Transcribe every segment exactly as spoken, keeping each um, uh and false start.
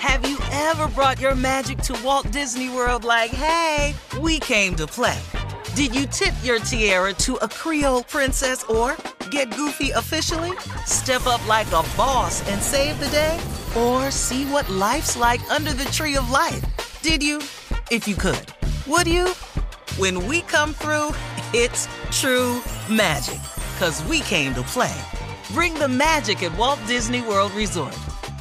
Have you ever brought your magic to Walt Disney World like, hey, we came to play? Did you tip your tiara to a Creole princess or get goofy officially? Step up like a boss and save the day? Or see what life's like under the tree of life? Did you? If you could. Would you? When we come through, it's true magic. 'Cause we came to play. Bring the magic at Walt Disney World Resort.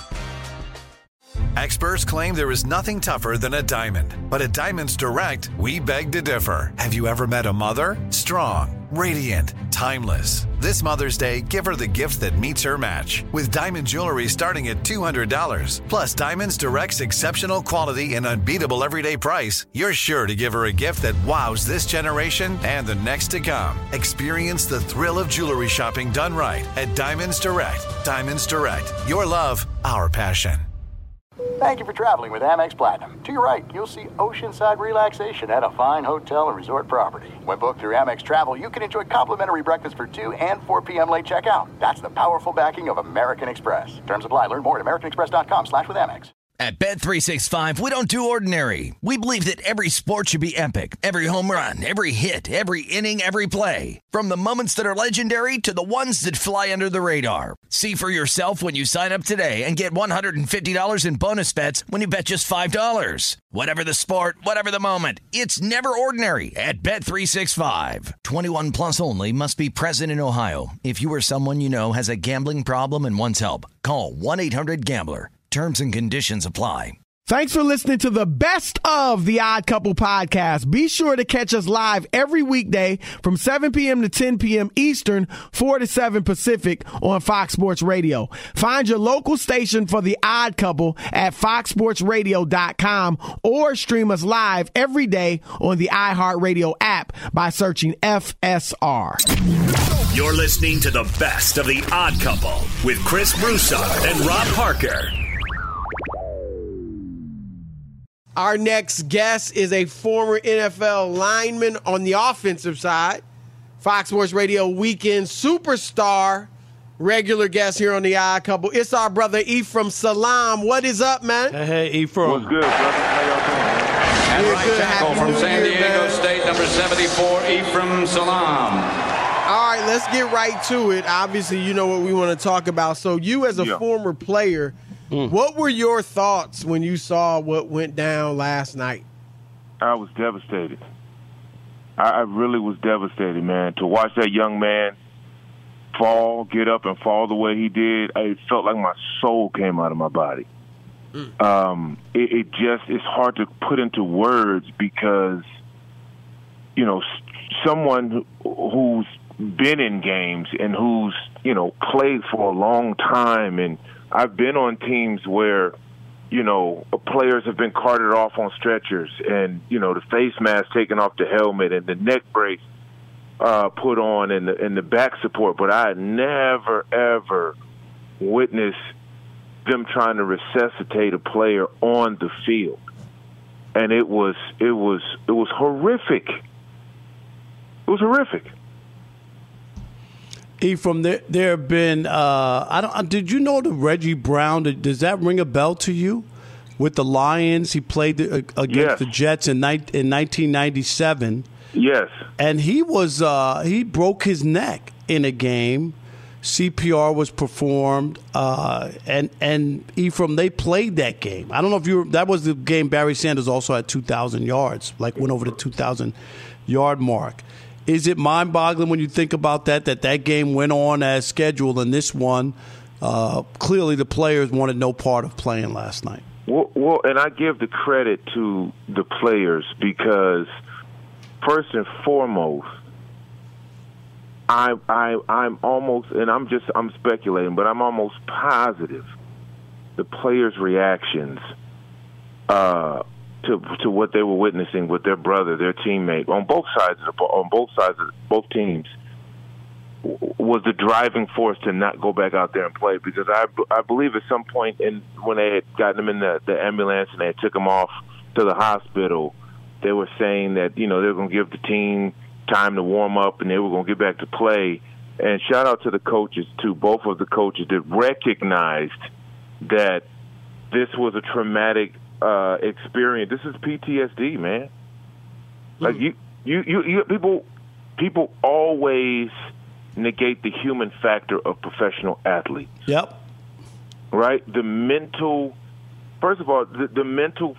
Experts claim there is nothing tougher than a diamond. But at Diamonds Direct, we beg to differ. Have you ever met a mother? Strong, radiant, timeless. This Mother's Day, give her the gift that meets her match. With diamond jewelry starting at two hundred dollars. Plus Diamonds Direct's exceptional quality and unbeatable everyday price, you're sure to give her a gift that wows this generation and the next to come. Experience the thrill of jewelry shopping done right at Diamonds Direct. Diamonds Direct. Your love, our passion. Thank you for traveling with Amex Platinum. To your right, you'll see oceanside relaxation at a fine hotel and resort property. When booked through Amex Travel, you can enjoy complimentary breakfast for two and four p.m. late checkout. That's the powerful backing of American Express. Terms apply. Learn more at americanexpress.com slash with Amex. At Bet three sixty-five, we don't do ordinary. We believe that every sport should be epic. Every home run, every hit, every inning, every play. From the moments that are legendary to the ones that fly under the radar. See for yourself when you sign up today and get one hundred fifty dollars in bonus bets when you bet just five dollars. Whatever the sport, whatever the moment, it's never ordinary at Bet three sixty-five. twenty-one plus only. Must be present in Ohio. If you or someone you know has a gambling problem and wants help, call one eight hundred gambler. Terms and conditions apply. Thanks for listening to the best of the Odd Couple podcast. Be sure to catch us live every weekday from seven p.m. to ten p.m. Eastern, four to seven Pacific on Fox Sports Radio. Find your local station for the Odd Couple at fox sports radio dot com or stream us live every day on the iHeartRadio app by searching F S R. You're listening to the best of the Odd Couple with Chris Broussard and Rob Parker. Our next guest is a former N F L lineman on the offensive side, Fox Sports Radio weekend superstar, regular guest here on the Odd Couple. It's our brother Ephraim Salaam. What is up, man? Hey, hey Ephraim. What's good, brother? How y'all doing? And right tackle from San Diego State, number seventy-four, Ephraim Salaam. All right, let's get right to it. Obviously, you know what we want to talk about. So you as a yeah. former player, mm. what were your thoughts when you saw what went down last night? I was devastated. I, I really was devastated, man. To watch that young man fall, get up and fall the way he did, it felt like my soul came out of my body. Mm. Um, it, it just, it's hard to put into words because, you know, someone who's been in games and who's, you know, played for a long time. And I've been on teams where, you know, players have been carted off on stretchers and, you know, the face mask taken off the helmet and the neck brace uh, put on and the, and the back support. But I had never, ever witnessed them trying to resuscitate a player on the field. And it was, it was, it was horrific. It was horrific. Ephraim, there, there have been. Uh, I don't. Did you know the Reggie Brown? Does that ring a bell to you? With the Lions, he played the, uh, against yes. the Jets in, ni- in nineteen ninety-seven. Yes, and he was. Uh, he broke his neck in a game. C P R was performed, uh, and and Ephraim, they played that game. I don't know if you. Were, that was the game Barry Sanders also had two thousand yards, like went over the two thousand yard mark. Is it mind-boggling when you think about that, that that game went on as scheduled and this one, uh, clearly the players wanted no part of playing last night? Well, well, and I give the credit to the players because, first and foremost, I, I, I'm almost, and I'm just, I'm speculating, but I'm almost positive the players' reactions uh to to what they were witnessing with their brother, their teammate, on both sides of the, on both sides of both teams, was the driving force to not go back out there and play. Because I, I believe at some point in when they had gotten him in the, the ambulance and they took him off to the hospital, they were saying that, you know, they were going to give the team time to warm up and they were going to get back to play. And shout out to the coaches, too, both of the coaches that recognized that this was a traumatic uh, experience. This is P T S D, man. Like you, you, you, you, people, people always negate the human factor of professional athletes. Yep. Right? The mental, first of all, the, the mental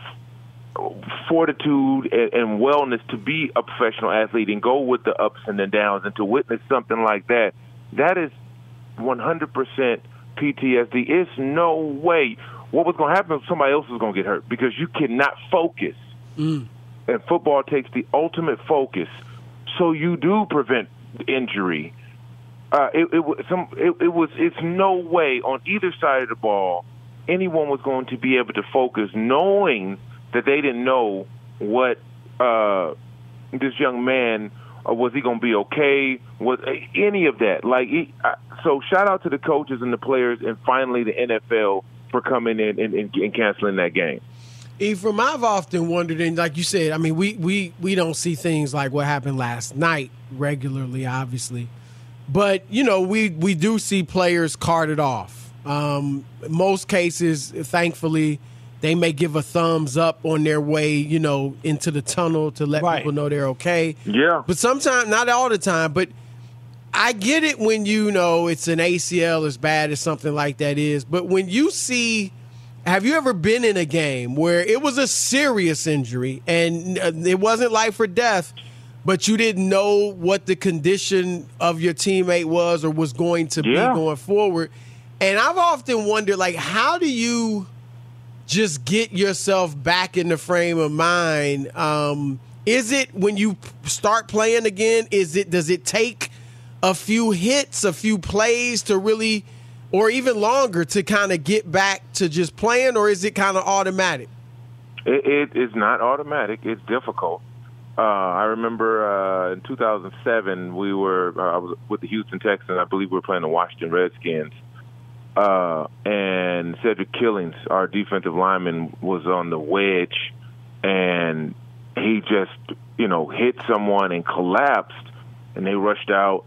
fortitude and, and wellness to be a professional athlete and go with the ups and the downs and to witness something like that, that is one hundred percent P T S D. It's no way what was going to happen if somebody else was going to get hurt, because you cannot focus. Mm. And football takes the ultimate focus, so you do prevent injury. Uh, it, it, some, it, it was. It's no way on either side of the ball anyone was going to be able to focus, knowing that they didn't know what uh, this young man uh, was. He going to be okay? Was uh, any of that? Like, he, uh, so shout out to the coaches and the players, and finally the N F L for coming in and, and, and canceling that game. Ephraim, I've often wondered, and like you said, I mean, we, we, we don't see things like what happened last night regularly, obviously. But, you know, we, we do see players carted off. Um, most cases, thankfully, they may give a thumbs up on their way, you know, into the tunnel to let right. people know they're okay. Yeah. But sometimes, not all the time, but I get it when you know it's an A C L as bad as something like that is. But when you see... Have you ever been in a game where it was a serious injury and it wasn't life or death, but you didn't know what the condition of your teammate was or was going to yeah. be going forward? And I've often wondered, like, how do you just get yourself back in the frame of mind? Um, is it when you start playing again? Is it does it take a few hits, a few plays to really – or even longer to kind of get back to just playing, or is it kind of automatic? It, it is not automatic. It's difficult. Uh, I remember uh, in two thousand seven, we were uh, I was with the Houston Texans. I believe we were playing the Washington Redskins. Uh, and Cedric Killings, our defensive lineman, was on the wedge, and he just, you know, hit someone and collapsed, and they rushed out.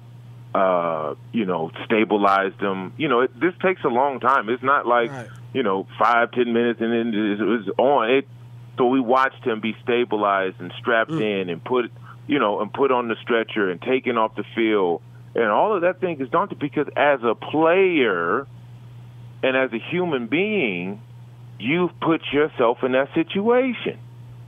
Uh, you know, stabilized them. You know, it, this takes a long time. It's not like, right. you know, five, ten minutes and then it was on. It, so we watched him be stabilized and strapped mm. in and put, you know, and put on the stretcher and taken off the field. And all of that thing is daunting because as a player and as a human being, you've put yourself in that situation.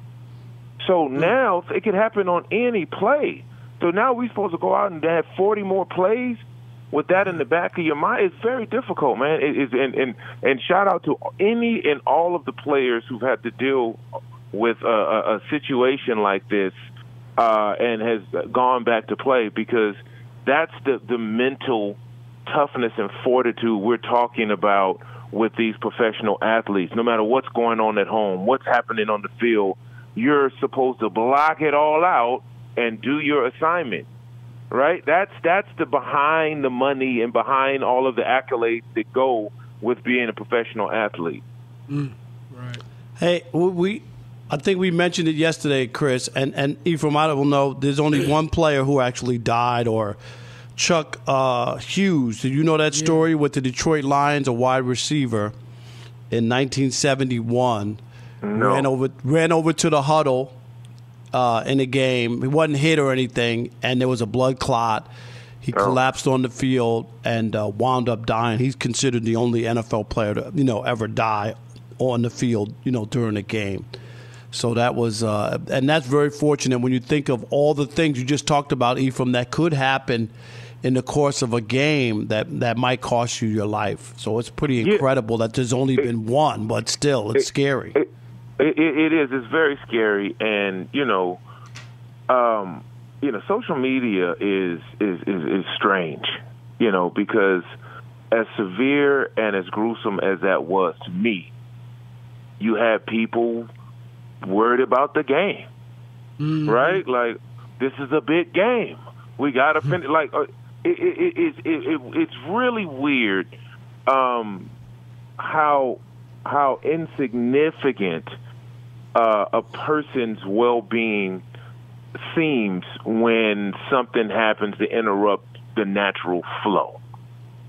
So mm. now it could happen on any play. So now we're supposed to go out and have forty more plays with that in the back of your mind. It's very difficult, man. It is, and, and, and shout out to any and all of the players who've had to deal with a, a, a situation like this uh, and has gone back to play, because that's the, the mental toughness and fortitude we're talking about with these professional athletes. No matter what's going on at home, what's happening on the field, you're supposed to block it all out and do your assignment, right? That's that's the behind the money and behind all of the accolades that go with being a professional athlete. Mm, right. Hey, we, I think we mentioned it yesterday, Chris, and, and Ephraim, I don't know, there's only one player who actually died, or Chuck uh, Hughes. Did you know that story yeah. with the Detroit Lions, a wide receiver in nineteen seventy-one, no. ran over ran over to the huddle Uh, in the game. He wasn't hit or anything, and there was a blood clot. He oh. collapsed on the field and uh, wound up dying. He's considered the only N F L player to, you know, ever die on the field, you know, during a game. So that was, uh, and that's very fortunate when you think of all the things you just talked about, Ephraim, that could happen in the course of a game that, that might cost you your life. So it's pretty incredible yeah. that there's only been one, but still, it's it, scary. It, It, it is. It's very scary, and you know, um, you know, social media is, is is is strange, you know, because as severe and as gruesome as that was to me, you had people worried about the game, mm-hmm. right? Like, this is a big game. We got to finish. Like, uh, it, it, it, it, it, it's really weird um, how how insignificant Uh, a person's well-being seems when something happens to interrupt the natural flow.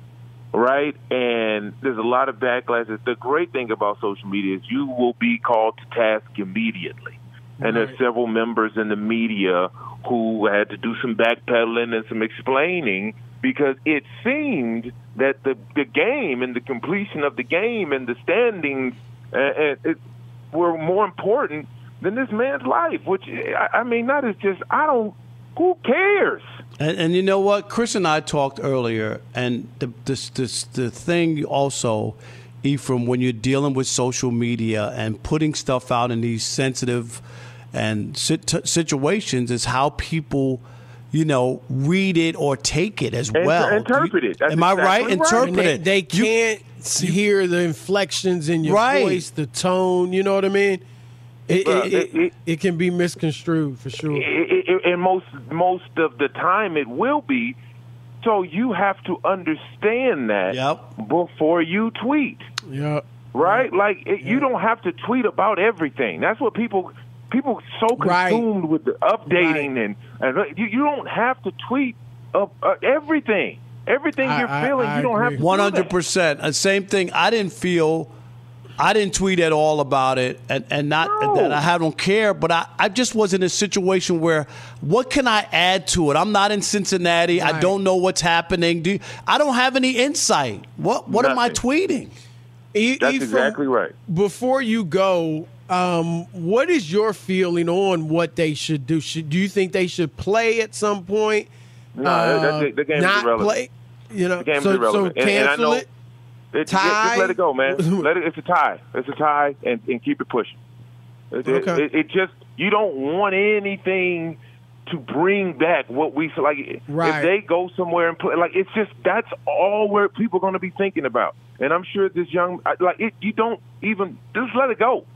right? And there's a lot of backlash. The great thing about social media is you will be called to task immediately. And Right. there's several members in the media who had to do some backpedaling and some explaining because it seemed that the, the game and the completion of the game and the standings uh, uh, it, were more important than this man's life, which, I, I mean, that is just, I don't, who cares? And, and you know what? Chris and I talked earlier, and the, this, this, the thing also, Ephraim, when you're dealing with social media and putting stuff out in these sensitive and sit- situations is how people, you know, read it or take it as Inter- well. interpret it. That's Am I right? exactly right. Interpret And they, it. they You- can't hear the inflections in your Right. voice, the tone. You know what I mean? It, Bruh, it, it- it, it- it can be misconstrued for sure. It, it, and most most of the time it will be. So you have to understand that Yep. before you tweet, Yeah. right? Like it, you don't have to tweet about everything. That's what people people so Right. consumed with the updating Right. and and you, you don't have to tweet of uh, everything. Everything I- you're I- feeling, I you don't agree. have to. One do hundred that. percent. The same thing. I didn't feel, I didn't tweet at all about it, and, and not No. that I don't care, but I, I just was in a situation where, what can I add to it? I'm not in Cincinnati. I Right. don't know what's happening. Do I don't have any insight. What what am I Nothing. tweeting? E- That's Ephraim, exactly right. Before you go, um, what is your feeling on what they should do? Should do you think they should play at some point? No, that- that- the game is not irrelevant. play. You know, The game's so, irrelevant. so And- and I cancel know- it. It, Tie? Just let it go, man. Let it. It's a tie. It's a tie, and, and keep it pushing. It, it- Okay. it, it just you don't want anything to bring back what we like. Right. If they go somewhere and play, like it's just that's all where people are going to be thinking about. And I'm sure this young like it, you don't even just let it go.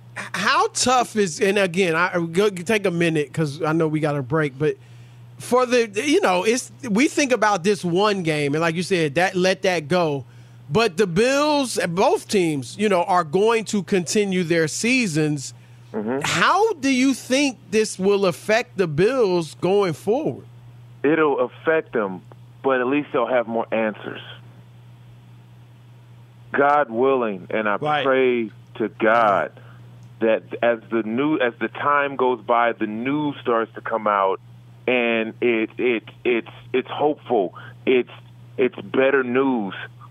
How tough is, and again, I go take a minute because I know we got a break, but for the, you know, it's, we think about this one game, and like you said, that let that go. But the Bills, both teams, you know, are going to continue their seasons. Mm-hmm. How do you think this will affect the Bills going forward? It'll affect them, but at least they'll have more answers. God willing, and I Right. pray to God that as the new as the time goes by, the news starts to come out, and it it it's it's hopeful. It's it's better news,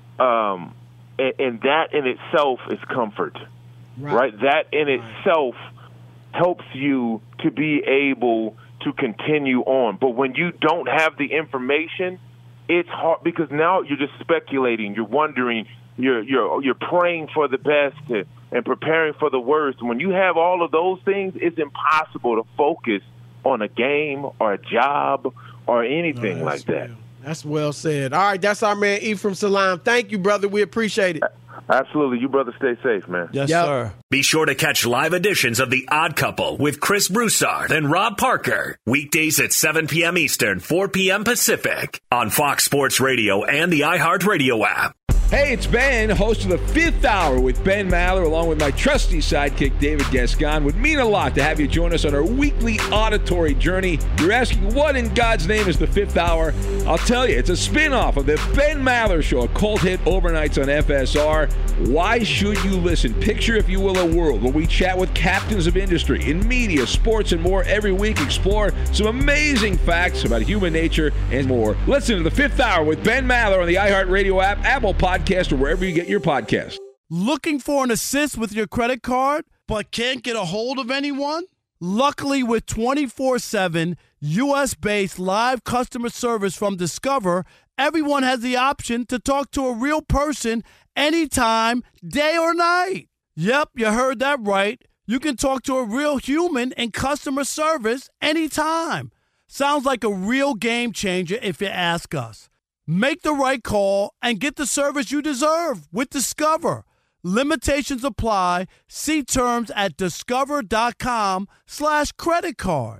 um, and, and that in itself is comfort, right? That in itself helps you to be able to continue on. But when you don't have the information, it's hard because now you're just speculating. You're wondering. You're you're you're praying for the best and, and preparing for the worst. When you have all of those things, it's impossible to focus on a game or a job or anything Oh, like that's that. well- That's well said. All right, that's our man Ephraim Salaam. Thank you, brother. We appreciate it. Absolutely. You brothers stay safe, man. Yes, Yep. sir. Be sure to catch live editions of The Odd Couple with Chris Broussard and Rob Parker. Weekdays at seven p.m. Eastern, four p.m. Pacific on Fox Sports Radio and the iHeartRadio app. Hey, it's Ben, host of the Fifth Hour with Ben Maller, along with my trusty sidekick, David Gascon. Would mean a lot to have you join us on our weekly auditory journey. You're asking, what in God's name is the Fifth Hour? I'll tell you, it's a spin-off of the Ben Maller Show, a cult hit overnights on F S R. Why should you listen? Picture, if you will, a world where we chat with captains of industry in media, sports, and more every week. Explore some amazing facts about human nature and more. Listen to the Fifth Hour with Ben Maller on the iHeartRadio app, Apple Podcast, or wherever you get your podcasts. Looking for an assist with your credit card, but can't get a hold of anyone? Luckily, with twenty-four seven U S-based live customer service from Discover, everyone has the option to talk to a real person anytime, day or night. Yep, you heard that right. You can talk to a real human in customer service anytime. Sounds like a real game changer if you ask us. Make the right call and get the service you deserve with Discover. Limitations apply. See terms at discover.com slash credit card.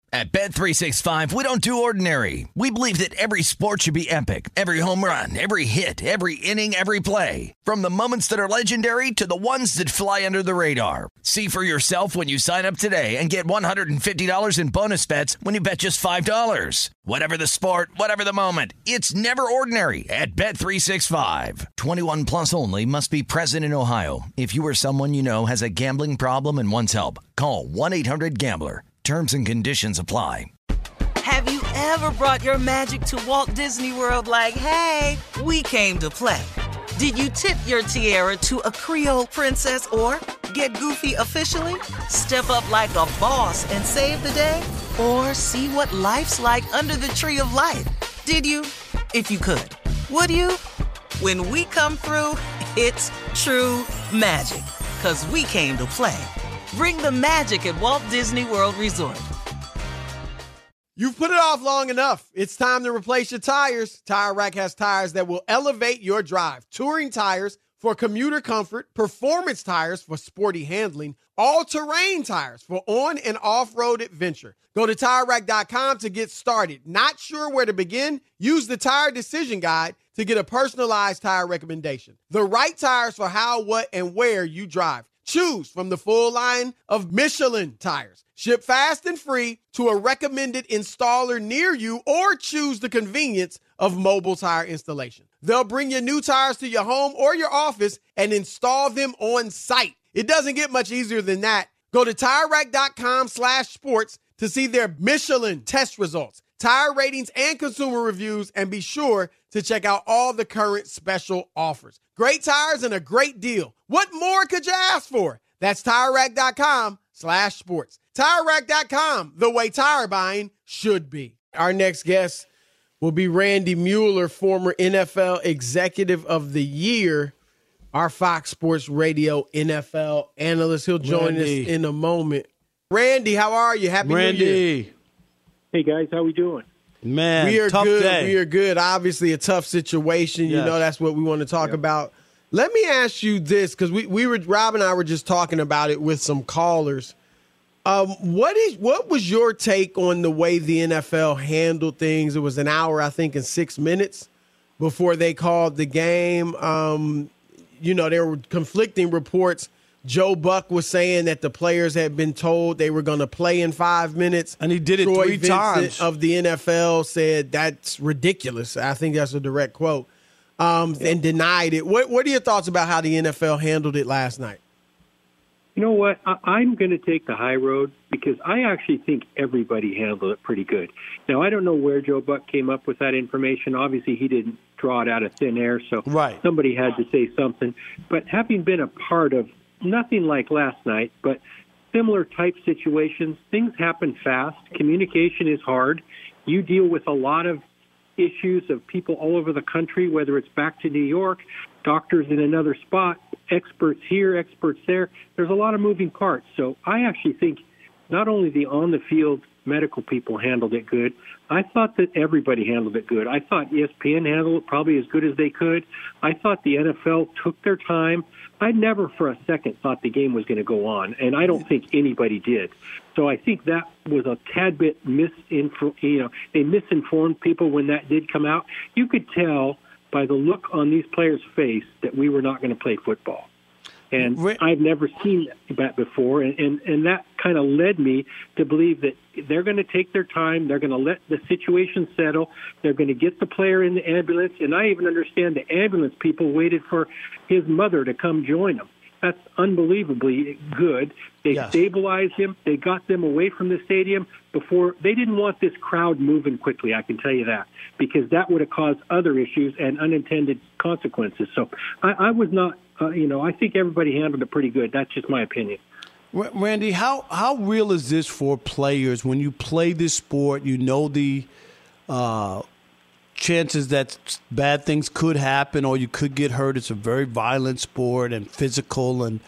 At Bet three sixty-five, we don't do ordinary. We believe that every sport should be epic. Every home run, every hit, every inning, every play. From the moments that are legendary to the ones that fly under the radar. See for yourself when you sign up today and get one hundred fifty dollars in bonus bets when you bet just five dollars. Whatever the sport, whatever the moment, it's never ordinary at Bet three sixty-five. twenty-one plus only. Must be present in Ohio. If you or someone you know has a gambling problem and wants help, call one eight hundred gambler. Terms and conditions apply. Have you ever brought your magic to Walt Disney World like, hey, we came to play? Did you tip your tiara to a Creole princess or get goofy officially? Step up like a boss and save the day? Or see what life's like under the tree of life? Did you? If you could. Would you? When we come through, it's true magic. 'Cause we came to play. Bring the magic at Walt Disney World Resort. You've put it off long enough. It's time to replace your tires. Tire Rack has tires that will elevate your drive. Touring tires for commuter comfort, performance tires for sporty handling, all-terrain tires for on- and off-road adventure. Go to Tire Rack dot com to get started. Not sure where to begin? Use the Tire Decision Guide to get a personalized tire recommendation. The right tires for how, what, and where you drive. Choose from the full line of Michelin tires. Ship fast and free to a recommended installer near you, or choose the convenience of mobile tire installation. They'll bring your new tires to your home or your office and install them on site. It doesn't get much easier than that. Go to Tire Rack dot com slash sports to see their Michelin test results, tire ratings, and consumer reviews, and be sure to check out all the current special offers. Great tires and a great deal. What more could you ask for? That's Tire Rack dot com slash sports. Tire Rack dot com, the way tire buying should be. Our next guest will be Randy Mueller, former N F L Executive of the Year, our Fox Sports Radio N F L analyst. He'll join Randy. us in a moment. Randy, how are you? Happy Randy. New Year. Hey, guys. How we doing? Man, we are tough good. day. We are good. Obviously, a tough situation. You yes. know, that's what we want to talk yeah. about. Let me ask you this, because we, we were Rob and I were just talking about it with some callers. Um, what is what was your take on the way the N F L handled things? It was an hour, I think, and six minutes before they called the game. Um, you know, there were conflicting reports. Joe Buck was saying that the players had been told they were going to play in five minutes. And he did it Troy three Vincent times. Of the N F L said that's ridiculous. I think that's a direct quote. Um, yeah. And denied it. What, what are your thoughts about how the N F L handled it last night? You know what? I, I'm going to take the high road because I actually think everybody handled it pretty good. Now, I don't know where Joe Buck came up with that information. Obviously, he didn't draw it out of thin air, so right. somebody had to say something. But having been a part of nothing like last night, but similar type situations, things happen fast. Communication is hard. You deal with a lot of issues of people all over the country, whether it's back to New York, doctors in another spot, experts here, experts there. There's a lot of moving parts. So I actually think not only the on-the-field medical people handled it good, I thought that everybody handled it good. I thought E S P N handled it probably as good as they could. I thought the N F L took their time. I never for a second thought the game was going to go on, and I don't think anybody did. So I think that was a tad bit misinfo. You know, they misinformed people when that did come out. You could tell by the look on these players' face that we were not going to play football. And I've never seen that before, and, and, and that kind of led me to believe that they're going to take their time, they're going to let the situation settle, they're going to get the player in the ambulance, and I even understand the ambulance people waited for his mother to come join them. That's unbelievably good. They yes. stabilized him. They got them away from the stadium before. They didn't want this crowd moving quickly, I can tell you that, because that would have caused other issues and unintended consequences. So I, I was not, uh, you know, I think everybody handled it pretty good. That's just my opinion. Randy, how, how real is this for players when you play this sport? You know the uh, chances that bad things could happen or you could get hurt. It's a very violent sport and physical. And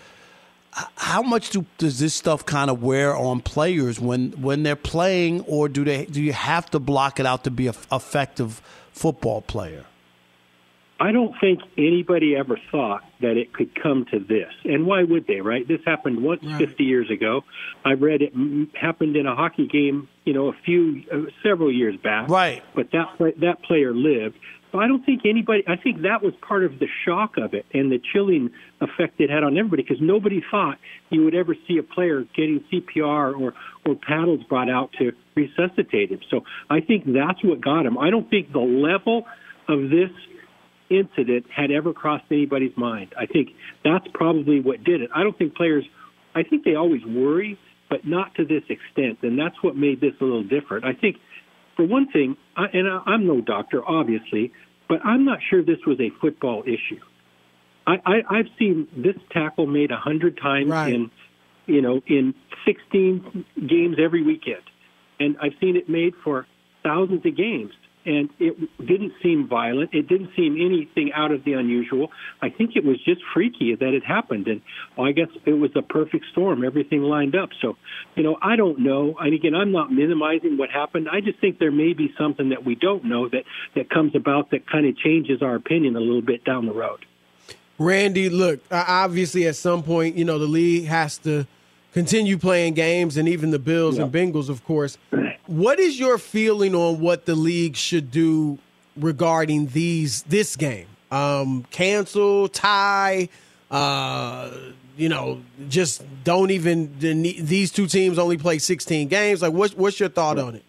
how much do, does this stuff kind of wear on players when, when they're playing, or do they do you have to block it out to be an effective football player? I don't think anybody ever thought that it could come to this. And why would they, right? This happened once right. fifty years ago. I read it happened in a hockey game, you know, a few, uh, several years back. Right. But that that player lived. So I don't think anybody, I think that was part of the shock of it and the chilling effect it had on everybody, because nobody thought you would ever see a player getting C P R or, or paddles brought out to resuscitate him. So I think that's what got him. I don't think the level of this incident had ever crossed anybody's mind. I think that's probably what did it. I don't think players, I think they always worry, but not to this extent, and that's what made this a little different. I think, for one thing, I, and I, I'm no doctor, obviously, but I'm not sure this was a football issue. I, I, I've seen this tackle made a hundred times right. in, you know, in sixteen games every weekend, and I've seen it made for thousands of games. And it didn't seem violent. It didn't seem anything out of the unusual. I think it was just freaky that it happened. And well, I guess it was a perfect storm. Everything lined up. So, you know, I don't know. And again, I'm not minimizing what happened. I just think there may be something that we don't know that, that comes about that kind of changes our opinion a little bit down the road. Randy, look, obviously at some point, you know, the league has to continue playing games, and even the Bills yep. and Bengals, of course. What is your feeling on what the league should do regarding these this game? Um, cancel, tie, uh, you know, just don't even – these two teams only play sixteen games. Like, what's, what's your thought on it?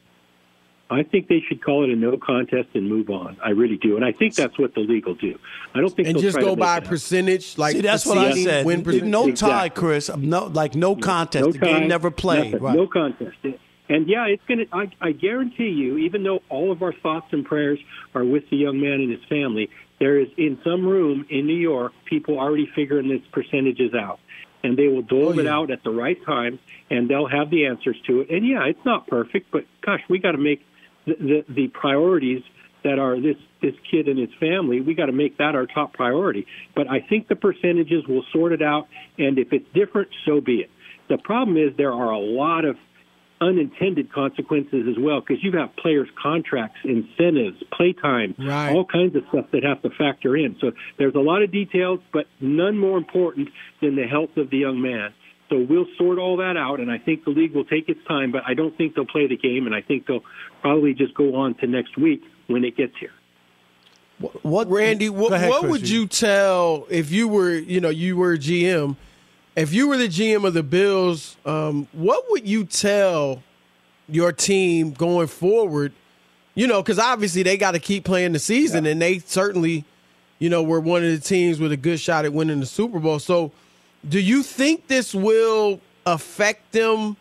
I think they should call it a no contest and move on. I really do, and I think that's what the league will do. I don't think and they'll just try go to by percentage. Like See, that's what I said. Win no exactly. tie, Chris. No, like no contest. No the tie, game never played. Right. No contest. And yeah, it's gonna. I, I guarantee you, even though all of our thoughts and prayers are with the young man and his family, there is in some room in New York people already figuring these percentages out. And they will dole oh, yeah. it out at the right time, and they'll have the answers to it. And yeah, it's not perfect, but gosh, we got to make the, the, the priorities that are this, this kid and his family, we got to make that our top priority. But I think the percentages will sort it out, and if it's different, so be it. The problem is there are a lot of unintended consequences as well, because you have players' contracts, incentives, playtime, right. all kinds of stuff that have to factor in. So there's a lot of details, but none more important than the health of the young man. So we'll sort all that out, and I think the league will take its time, but I don't think they'll play the game, and I think they'll probably just go on to next week when it gets here. What, what Randy, what, ahead, what would you tell if you were, you know, you were G M, if you were the G M of the Bills, um, what would you tell your team going forward? You know, because obviously they got to keep playing the season, yeah. and they certainly, you know, were one of the teams with a good shot at winning the Super Bowl. So do you think this will affect them?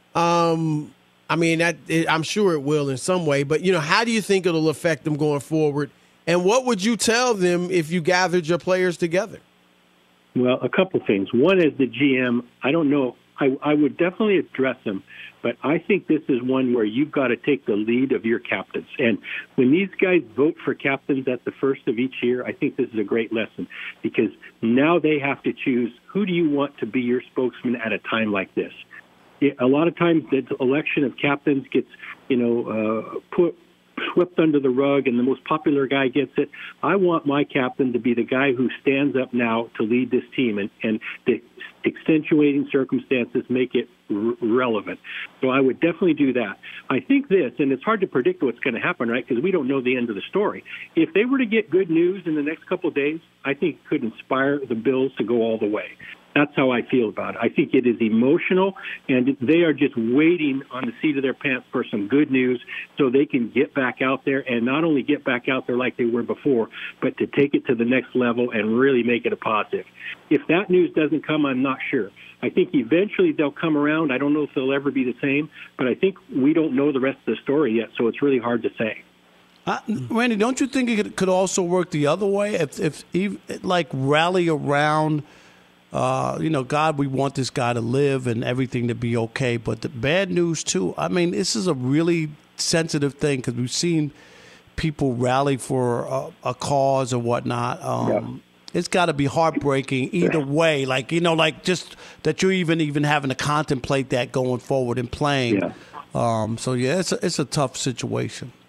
Um, I mean, that, it, I'm sure it will in some way, but, you know, how do you think it'll affect them going forward? And what would you tell them if you gathered your players together? Well, a couple things. One, as the G M, I don't know. I, I would definitely address them, but I think this is one where you've got to take the lead of your captains. And when these guys vote for captains at the first of each year, I think this is a great lesson, because now they have to choose who do you want to be your spokesman at a time like this. A lot of times the election of captains gets, you know, uh, put swept under the rug, and the most popular guy gets it. I want my captain to be the guy who stands up now to lead this team, and, and the extenuating circumstances make it r- relevant. So I would definitely do that. I think this, and it's hard to predict what's going to happen, right, because we don't know the end of the story. If they were to get good news in the next couple of days, I think it could inspire the Bills to go all the way. That's how I feel about it. I think it is emotional, and they are just waiting on the seat of their pants for some good news so they can get back out there, and not only get back out there like they were before, but to take it to the next level and really make it a positive. If that news doesn't come, I'm not sure. I think eventually they'll come around. I don't know if they'll ever be the same, but I think we don't know the rest of the story yet, so it's really hard to say. Uh, Randy, don't you think it could also work the other way? If, if, if like, rally around – Uh, you know, God, we want this guy to live and everything to be okay. But the bad news, too, I mean, this is a really sensitive thing, because we've seen people rally for a, a cause or whatnot. Um, yeah. It's got to be heartbreaking either way. Like, you know, like just that you're even even having to contemplate that going forward and playing. Yeah. Um, so, yeah, it's a, it's a tough situation.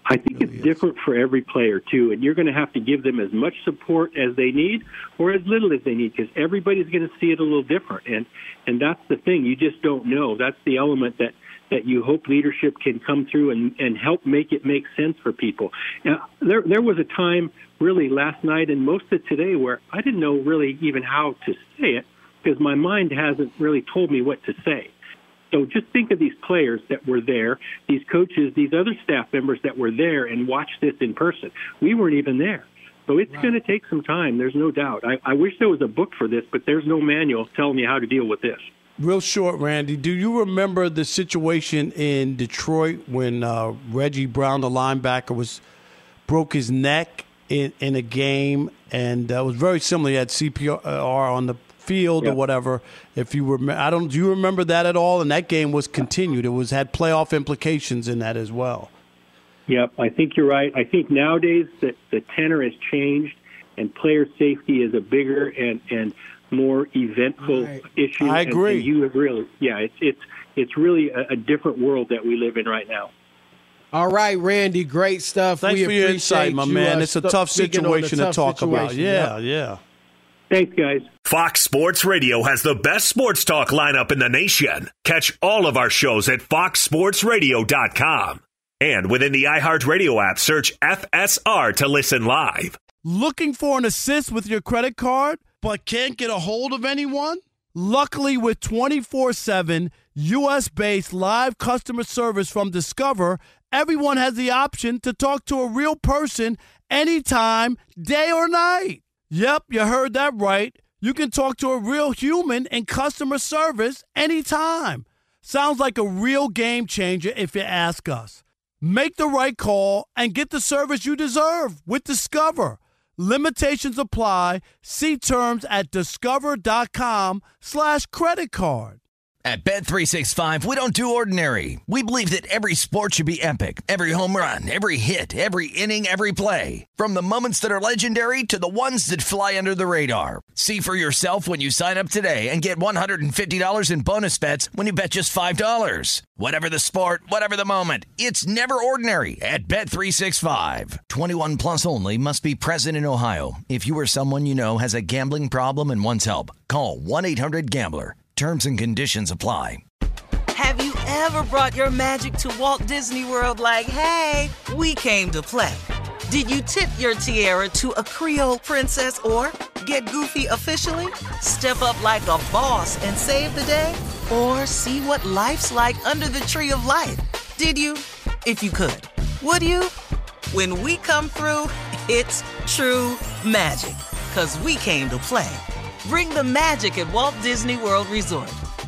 I think it's different for every player, too, and you're going to have to give them as much support as they need or as little as they need because everybody's going to see it a little different. And and that's the thing. You just don't know. That's the element that, that you hope leadership can come through and, and help make it make sense for people. Now, there, there was a time really last night and most of today where I didn't know really even how to say it because my mind hasn't really told me what to say. So just think of these players that were there, these coaches, these other staff members that were there and watched this in person. We weren't even there. So it's right. going to take some time. There's no doubt. I, I wish there was a book for this, but there's no manual telling you how to deal with this. Real short, Randy, do you remember the situation in Detroit when uh, Reggie Brown, the linebacker, was broke his neck in, in a game, and uh, it was very similar. He had C P R on the field yep. or whatever. If you were, I don't. Do you remember that at all? And that game was continued. It was had playoff implications in that as well. Yep, I think you're right. I think nowadays that the tenor has changed, and player safety is a bigger and and more eventful right. issue. I agree. And, and you have really, yeah, it's it's it's really a, a different world that we live in right now. All right, Randy, great stuff. Thanks we for your insight, my you, man. Uh, it's a tough situation tough to talk situation. about. Yeah, yeah. yeah. Thanks, guys. Fox Sports Radio has the best sports talk lineup in the nation. Catch all of our shows at fox sports radio dot com. And within the iHeartRadio app, search F S R to listen live. Looking for an assist with your credit card, but can't get a hold of anyone? Luckily, with twenty-four seven U S-based live customer service from Discover, everyone has the option to talk to a real person anytime, day or night. Yep, you heard that right. You can talk to a real human in customer service anytime. Sounds like a real game changer if you ask us. Make the right call and get the service you deserve with Discover. Limitations apply. See terms at discover.com slash credit card. At Bet three sixty-five, we don't do ordinary. We believe that every sport should be epic. Every home run, every hit, every inning, every play. From the moments that are legendary to the ones that fly under the radar. See for yourself when you sign up today and get one hundred fifty dollars in bonus bets when you bet just five dollars. Whatever the sport, whatever the moment, it's never ordinary at Bet three sixty-five. twenty-one plus only. Must be present in Ohio. If you or someone you know has a gambling problem and wants help, call one eight hundred gambler. Terms and conditions apply. Have you ever brought your magic to Walt Disney World like, hey, we came to play? Did you tip your tiara to a Creole princess or get goofy officially? Step up like a boss and save the day? Or see what life's like under the tree of life? Did you? If you could. Would you? When we come through, it's true magic. 'Cause we came to play. Bring the magic at Walt Disney World Resort.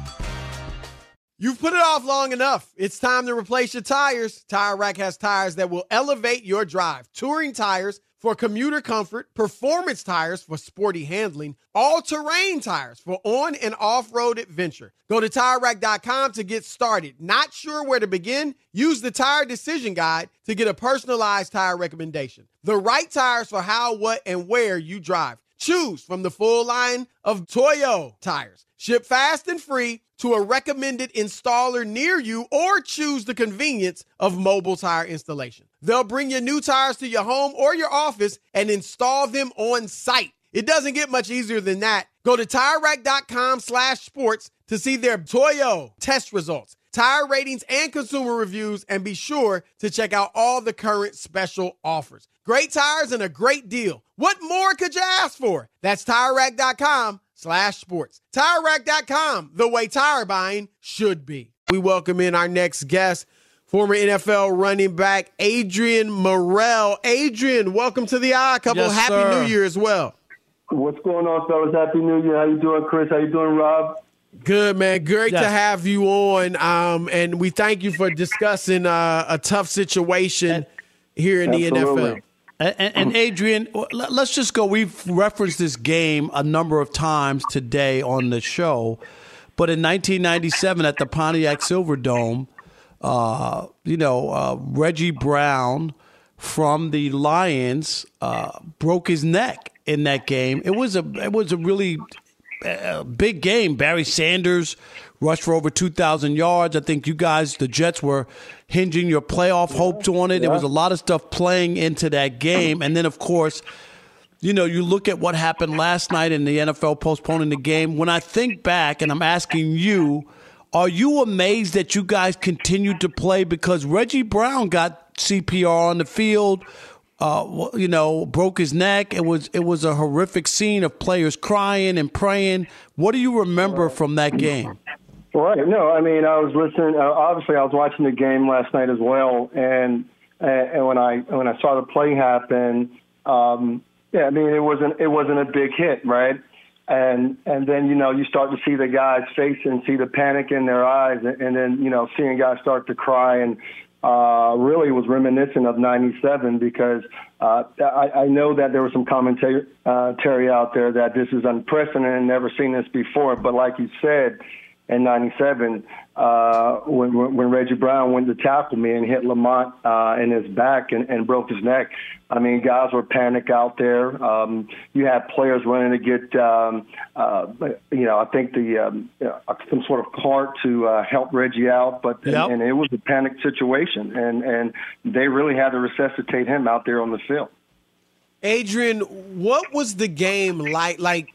You've put it off long enough. It's time to replace your tires. Tire Rack has tires that will elevate your drive. Touring tires for commuter comfort, performance tires for sporty handling, all-terrain tires for on- and off-road adventure. Go to tire rack dot com to get started. Not sure where to begin? Use the Tire Decision Guide to get a personalized tire recommendation. The right tires for how, what, and where you drive. Choose from the full line of Toyo tires. Ship fast and free to a recommended installer near you or choose the convenience of mobile tire installation. They'll bring your new tires to your home or your office and install them on site. It doesn't get much easier than that. Go to tire rack dot com slash sports to see their Toyo test results, tire ratings, and consumer reviews, and be sure to check out all the current special offers. Great tires and a great deal. What more could you ask for? That's tire rack dot com slash sports. tire rack dot com, the way tire buying should be. We welcome in our next guest, former N F L running back Adrian Morrell. Adrian, welcome to the Odd Couple. Yes, Happy sir. New Year as well. What's going on, fellas? Happy New Year. How you doing, Chris? How you doing, Rob? Good, man. Great Yes. to have you on. Um, and we thank you for discussing uh, a tough situation here in the Absolutely. N F L. And, and, and Adrian, let- let's just go. We've referenced this game a number of times today on the show, but in nineteen ninety-seven at the Pontiac Silverdome, uh, you know, uh, Reggie Brown from the Lions uh, broke his neck in that game. It was a it was a really a big game. Barry Sanders rushed for over two thousand yards. I think you guys, the Jets, were hinging your playoff yeah, hopes on it. Yeah. There was a lot of stuff playing into that game. And then, of course, you know, you look at what happened last night in the N F L postponing the game. When I think back, and I'm asking you, are you amazed that you guys continued to play? Because Reggie Brown got C P R on the field, uh, you know, broke his neck. It was it was a horrific scene of players crying and praying. What do you remember from that game? Right. No, I mean, I was listening. Uh, obviously, I was watching the game last night as well, and and when I when I saw the play happen, um, yeah, I mean, it wasn't it wasn't a big hit, right? And and then, you know, you start to see the guys' face and see the panic in their eyes, and, and then, you know, seeing guys start to cry, and uh, really was reminiscent of ninety-seven because uh, I, I know that there was some commentary uh, out there that this is unprecedented, never seen this before. But like you said, in ninety-seven, uh, when, when Reggie Brown went to tackle me and hit Lamont uh, in his back and, and broke his neck, I mean, guys were panic out there. Um, you had players running to get, um, uh, you know, I think the um, uh, some sort of cart to uh, help Reggie out, but yep. and, and it was a panic situation, and, and they really had to resuscitate him out there on the field. Adrian, what was the game like? Like,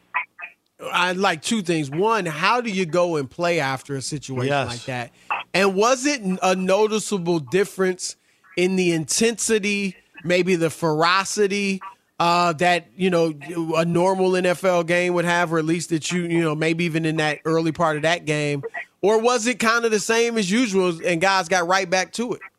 I'd like two things. One, how do you go and play after a situation yes. like that? And was it a noticeable difference in the intensity, maybe the ferocity uh, that, you know, a normal N F L game would have, or at least that you, you know, maybe even in that early part of that game? Or was it kind of the same as usual and guys got right back to it?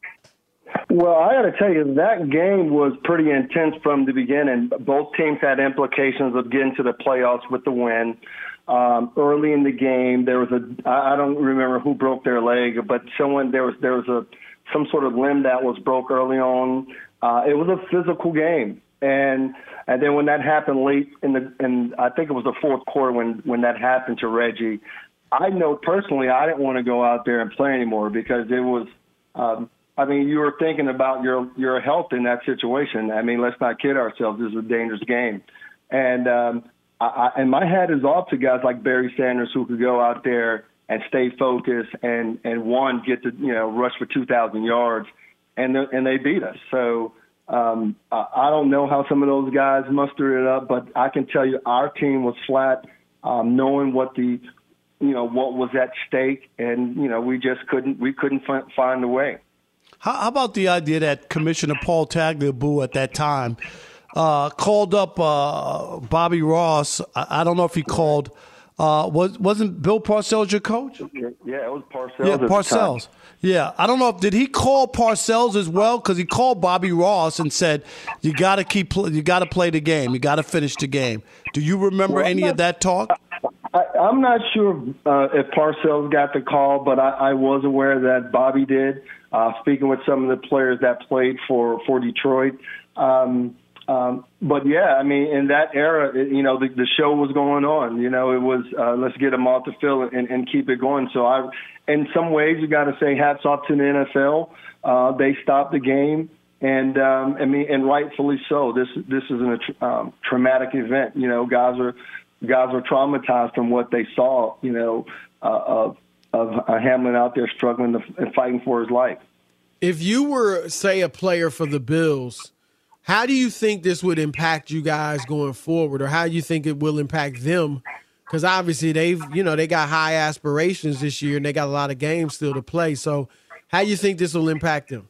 Well, I got to tell you, that game was pretty intense from the beginning. Both teams had implications of getting to the playoffs with the win. Um, early in the game, there was a I don't remember who broke their leg, but someone there was there was a some sort of limb that was broke early on. Uh, it was a physical game, and and then when that happened late in the and I think it was the fourth quarter when when that happened to Reggie, I know personally I didn't want to go out there and play anymore because it was. Um, I mean, you were thinking about your your health in that situation. I mean, let's not kid ourselves. This is a dangerous game. And um, I, I, and my hat is off to guys like Barry Sanders who could go out there and stay focused and, and one, get to, you know, rush for two thousand yards, and, and they beat us. So um, I, I don't know how some of those guys mustered it up, but I can tell you our team was flat, um, knowing what the, you know, what was at stake, and, you know, we just couldn't, we couldn't f- find a way. How about the idea that Commissioner Paul Tagliabue at that time uh, called up uh, Bobby Ross? I, I don't know if he called. Uh, was wasn't Bill Parcells your coach? Yeah, it was Parcells. Yeah, Parcells. Yeah, I don't know if did he call Parcells as well, because he called Bobby Ross and said you got to keep you got to play the game, you got to finish the game. Do you remember well, any not, of that talk? I, I'm not sure uh, if Parcells got the call, but I, I was aware that Bobby did. Uh, speaking with some of the players that played for, for Detroit. Um, um, but, yeah, I mean, in that era, it, you know, the, the show was going on. You know, it was uh, let's get them off the field and, and keep it going. So, I, in some ways, you got to say hats off to the N F L. Uh, they stopped the game, and um, I mean, and rightfully so. This this is a tra- um, traumatic event. You know, guys are guys are traumatized from what they saw. You know, uh, of of uh, Hamlin out there struggling to, and fighting for his life. If you were, say, a player for the Bills, how do you think this would impact you guys going forward, or how do you think it will impact them? Because obviously they've, you know, they got high aspirations this year and they got a lot of games still to play. So how do you think this will impact them?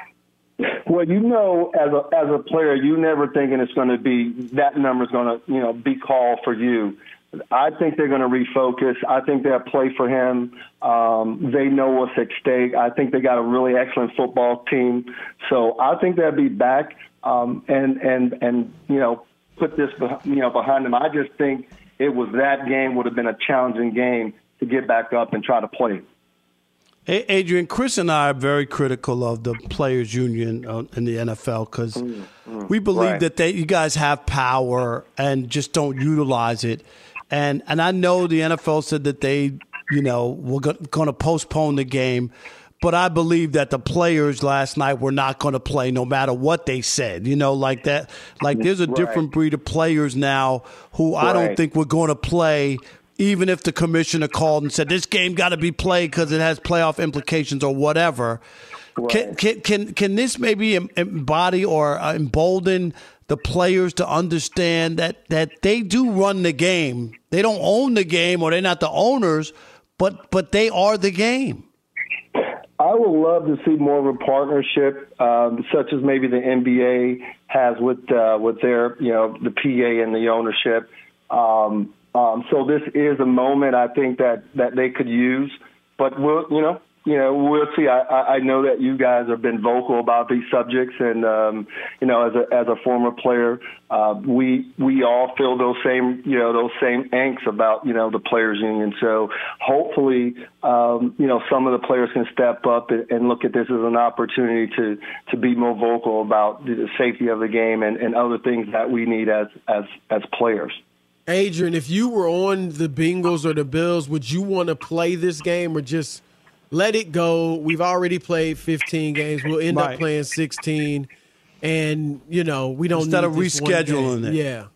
Well, you know, as a as a player, you never thinking it's going to be that number's going to, you know, be called for you. I think they're going to refocus. I think they'll play for him. Um, they know what's at stake. I think they got a really excellent football team. So I think they'll be back um, and, and, and, you know, put this, you know, behind them. I just think it was that game would have been a challenging game to get back up and try to play. Hey, Adrian, Chris and I are very critical of the Players Union uh, in the N F L because mm, mm, we believe right. that they, you guys have power and just don't utilize it. And and I know the N F L said that they, you know, were going to postpone the game, but I believe that the players last night were not going to play no matter what they said. You know, like that. Like there's a right. different breed of players now who right. I don't think we're going to play even if the commissioner called and said this game got to be played because it has playoff implications or whatever. Right. Can, can can can this maybe embody or embolden the players to understand that that they do run the game? They don't own the game, or they're not the owners, but but they are the game. I would love to see more of a partnership, um, such as maybe the N B A has with uh, with their, you know, the P A and the ownership. Um, um, so this is a moment I think that, that they could use, but we'll, you know, you know, we'll see. I, I know that you guys have been vocal about these subjects, and um, you know, as a as a former player, uh, we we all feel those same you know those same angst about you know the players' union. So hopefully, um, you know, some of the players can step up and, and look at this as an opportunity to to be more vocal about the safety of the game and, and other things that we need as as as players. Adrian, if you were on the Bengals or the Bills, would you want to play this game or just let it go? We've already played fifteen games. We'll end right. up playing sixteen, and you know we don't instead need of rescheduling it. Yeah.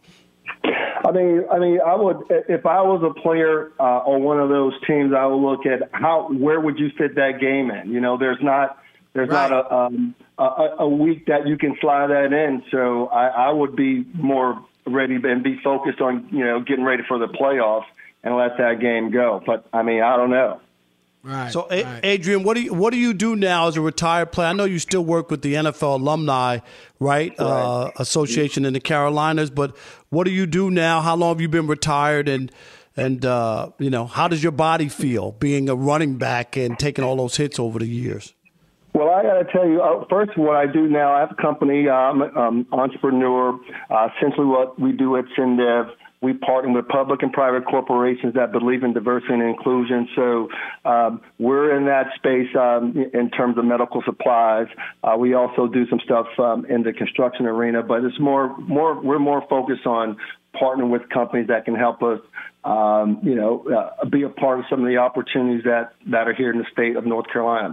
I mean, I mean, I would if I was a player uh, on one of those teams, I would look at how where would you fit that game in. You know, there's not there's right. not a, um, a a week that you can slide that in. So I, I would be more ready and be focused on you know getting ready for the playoffs and let that game go. But I mean, I don't know. Right. So, right. Adrian, what do you what do you do now as a retired player? I know you still work with the N F L Alumni, right, right. Uh, Association in the Carolinas. But what do you do now? How long have you been retired? And and uh, you know, how does your body feel being a running back and taking all those hits over the years? Well, I got to tell you, uh, first, what I do now, I have a company. I'm an um, entrepreneur. Uh, essentially, what we do at SynDev. We partner with public and private corporations that believe in diversity and inclusion. So um, we're in that space um, in terms of medical supplies. Uh, we also do some stuff um, in the construction arena, but it's more, more. We're more focused on partnering with companies that can help us, um, you know, uh, be a part of some of the opportunities that, that are here in the state of North Carolina.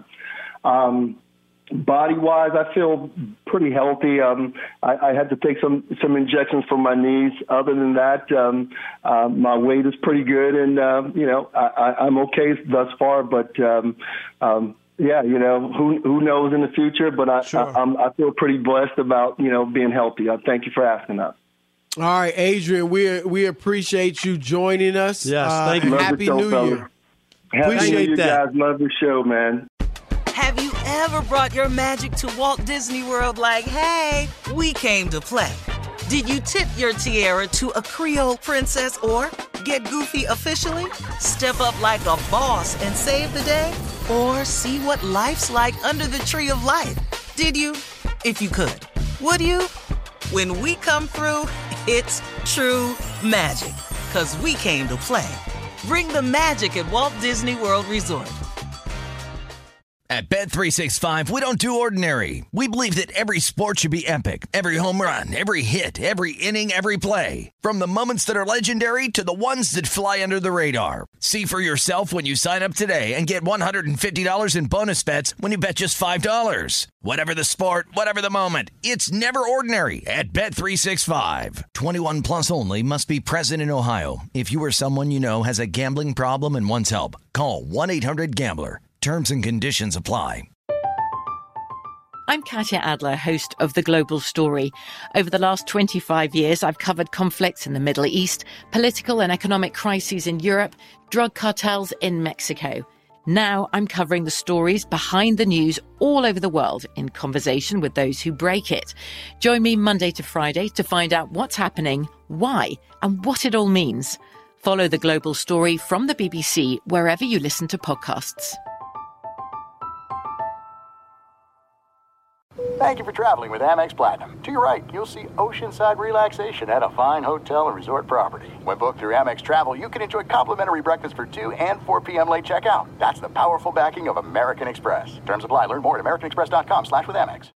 Um, Body-wise, I feel pretty healthy. Um, I, I had to take some, some injections for my knees. Other than that, um, uh, my weight is pretty good, and uh, you know I, I, I'm okay thus far. But um, um, yeah, you know who who knows in the future? But I, sure. I, I'm, I feel pretty blessed about you know being healthy. I thank you for asking that. All right, Adrian, we we appreciate you joining us. Yes, thank you. Uh, Happy New show, Year. Happy Appreciate New Year, that. guys. Love your show, man. Have you ever brought your magic to Walt Disney World like, hey, we came to play? Did you tip your tiara to a Creole princess or get goofy officially? Step up like a boss and save the day? Or see what life's like under the tree of life? Did you? If you could. Would you? When we come through, it's true magic. 'Cause we came to play. Bring the magic at Walt Disney World Resort. At Bet three sixty-five, we don't do ordinary. We believe that every sport should be epic. Every home run, every hit, every inning, every play. From the moments that are legendary to the ones that fly under the radar. See for yourself when you sign up today and get one hundred fifty dollars in bonus bets when you bet just five dollars. Whatever the sport, whatever the moment, it's never ordinary at Bet three sixty-five. twenty-one plus only. Must be present in Ohio. If you or someone you know has a gambling problem and wants help, call one eight hundred gambler. Terms and conditions apply. I'm Katya Adler, host of The Global Story. Over the last twenty-five years, I've covered conflicts in the Middle East, political and economic crises in Europe, drug cartels in Mexico. Now I'm covering the stories behind the news all over the world in conversation with those who break it. Join me Monday to Friday to find out what's happening, why, and what it all means. Follow The Global Story from the B B C wherever you listen to podcasts. Thank you for traveling with Amex Platinum. To your right, you'll see oceanside relaxation at a fine hotel and resort property. When booked through Amex Travel, you can enjoy complimentary breakfast for two and four p.m. late checkout. That's the powerful backing of American Express. Terms apply. Learn more at americanexpress.com slash with Amex.